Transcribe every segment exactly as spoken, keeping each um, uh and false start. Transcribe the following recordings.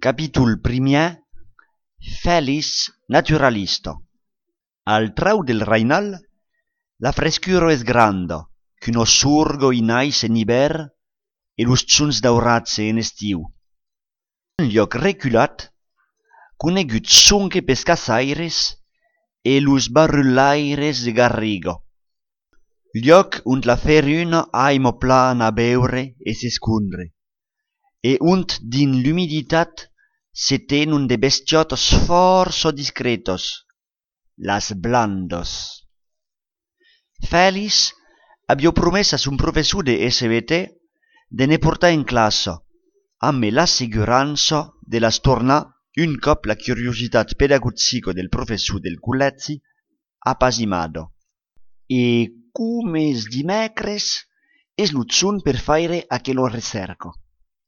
Capítol primer. Felice naturalisto. Al trau del Rainal, la frescuro es granda, qu'uno surgo inais en hivern e los tzuns daurats en estiu. Un lloc reculat, conegut sonque pes caçaires e los barrullaires de Garrigo. Lloc ont la feruna aimo plan a beure e s'escondre, e ont din l'humiditat se tenun de bestiotos forso discretos, las blandos. Felice abbia promessa sun professor de S V T de ne portar in classa, amb l'asseguranza de las tornar un cop la curiositat pedagogica del professor del Culezzi appasimado. E come es dimecres es l'uzzun per faire aquello recerco.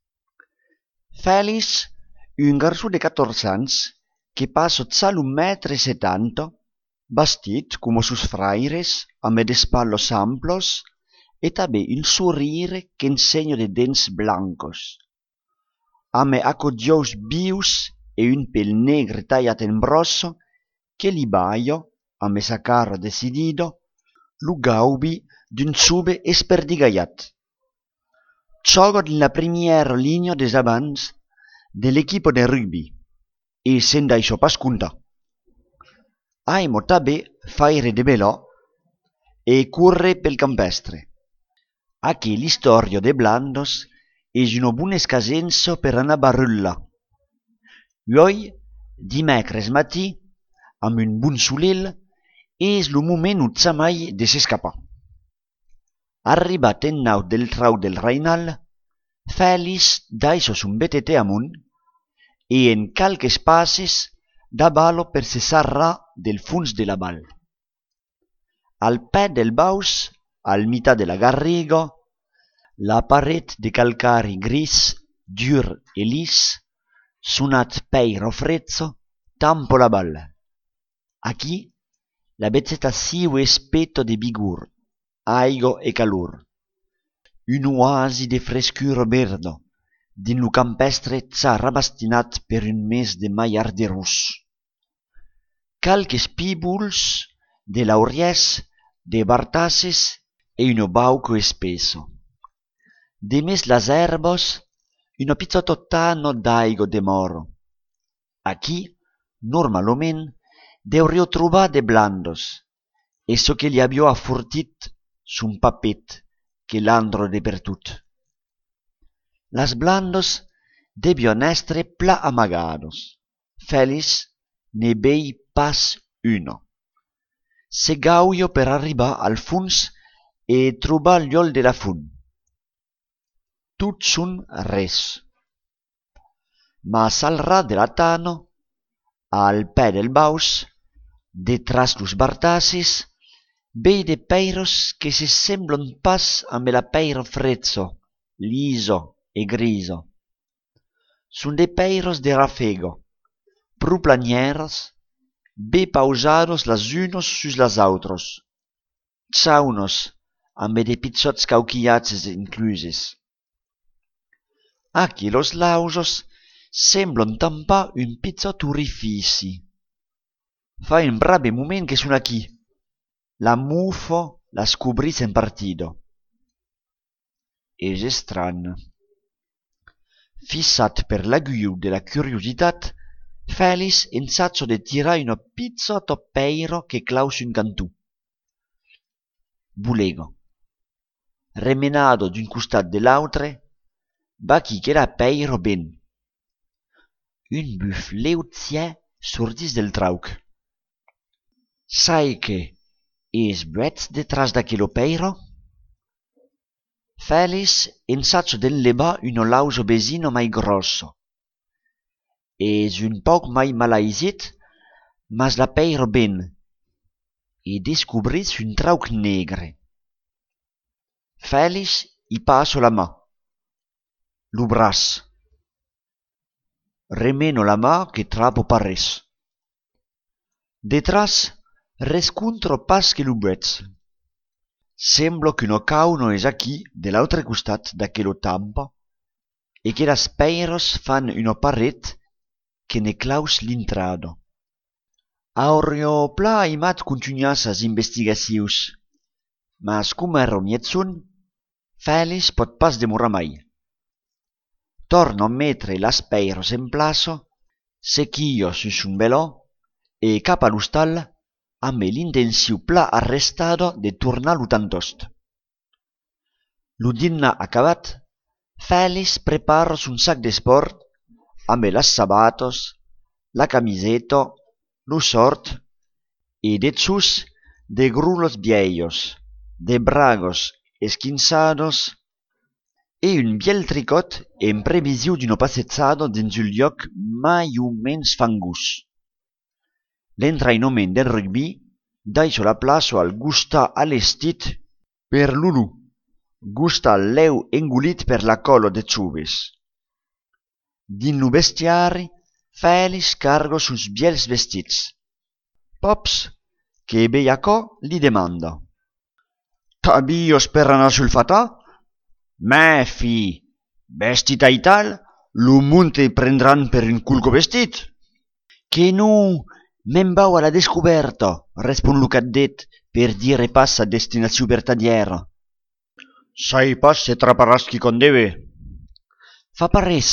Felice, un garçon de catorze ans que passa zal un metre e settanta, vestit como sus fraires, amb des pallos amplos e també un sorrire que ensegna de dents blancos, amb acodjaus vius e un pel negre tallat en brosso que li baia, amb sa cara decidido, lo gaubi d'un sube esperdigaiat. Gioca nella primiera linea des avants de l'equipo de rugby e sen d'això pas contar. Aimo també faire de belò e curre pel campestre. Aquí l'istoria de blandos és una bona escasenza per anar a barrulla. Uoi, dimecres matí, amb un bon solel, és lo moment utzamai de s'escapar. Arribat en naut del trau del Rainal, Felice d'això son betete amunt e en calques passes d'avalo per se sarrar del fons de la val. Al pè del baus, al mità de la garriga, la paret de calcari gris, dur e lis, sonat peiro frezzo, tampo la val. Aquí, la vegetació és peta de vigor, aigua e calor. Un oasi de frescura verda, din lo campestre s'ha rabastinat per un mes de maillar de rus. Calques píbols de lauriers, de bartasses e un bauco espesso. De mes las herbas, una pizzatottana d'aigua de moro. Aquí, normalment, deurio trobar de blandos, e so que li abbia affortit son papet que l'andro de per tut. Las blandos debian estre pla amagados. Felice ne vei pas uno. Se gauio per arribar al fons e trobar l'ol de la fun. Tut sun res. Mas al ras de la tano, al pè del baus, detras los bartassis, vei de peiros que se semblan pas amb la peiro frezzo, liso e griso. Sun de peiros de rafego, pru planieros, be pausados las unos sus las autros, chaunos amb de pizzots cauquillats incluses. Aquí los lausos semblan tampar un pizzot orifici. Fa un brave moment que sun aquí. La mufo la scubris en partido. És estrany. Fissat per l'aguiu de la curiositat, Felice ensazzo de tirar una pizza a peiro que claus un cantù. Bulego. Remenado d'un costat de l'autre, va qui que la peiro ben. Un buf leutier sortis del trauc. Sai que es buets detras d'aquello peiro? Felice ensazzo d'enlevar uno lauso besino mai grosso. Es un poc mai malaisit, mas la peiro ben, e descubris un trauc negre. Felice i passo la mà, lo bras. Remeno la mà que trapo parres. Detras, rescontro pas que lo buets. Sembla que no cauno és aquí, de l'altre costat d'aquello tampa, e que las peiros fan una paret que ne claus l'intrado. Aurio pla imat continuar sas investigacions, mas cum erro mietzun, Félix pot pas demorar mai. Torna a mettere las peiros en plaço, sequillo sus un velò e cap a l'hostal amb l'intensiu pla arrestado de tornar lu tantost. Lu dinna acabat, Félix prepara un sac d'esport amb las sabatos, la camiseto, lu sort e dezus de grulos viejos, de bragos esquinzados e un biel tricot en previsiu d'uno passezzado dins un lloc mai o mens fangus. L'entrainament del rugby daiso la plaço al gusta allestit per Lulu, gusta al leu engolit per la colo de Zubes. Din lu bestiari, Félix cargo sus biels vestits. Pops, che beiacò, li demanda: «Tabios per anar sul fatà? Me, fi, vestit a tal, lu munte prendran per un culco vestit?» «Che nu, me'n vau a la descoberta», respon lu caddet per dire pas a destinaziu vertadiera. «Sai pas se traparàs qui condeve?» «Fa parés».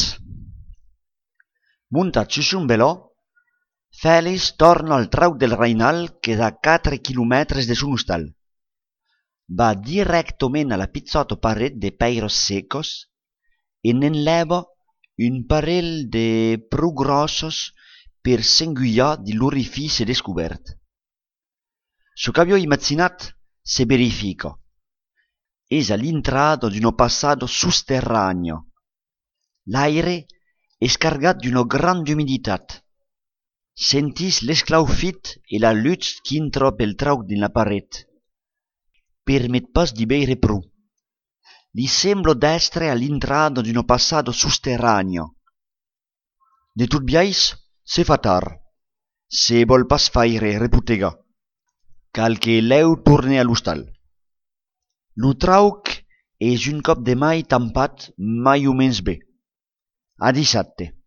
Muntat sus un velò, Félix torna al trauc del Rainal que da quatre quilomètres de son hostal. Va directament a la pizzota paret de peiros secos e n'enleva un parell de prou grossos per s'enguillar di l'orifici descobert. Su qu'avio immaginat se verifica. Es a l'intrado d'uno passato sotterraneo. L'aire es cargat d'una grande humiditat. Sentis l'esclaufit e la luz qu'intra pel trauc din la paret. Permet pas di beire pru. Li semblo d'estre a l'intrado d'uno passato sotterraneo. De tot biais, se fa tar. Se vol pas faire reputega. Cal que leu torne a l'hostal. Lu trauc es un cop de mai tampat mai o mens bé. A dissabte.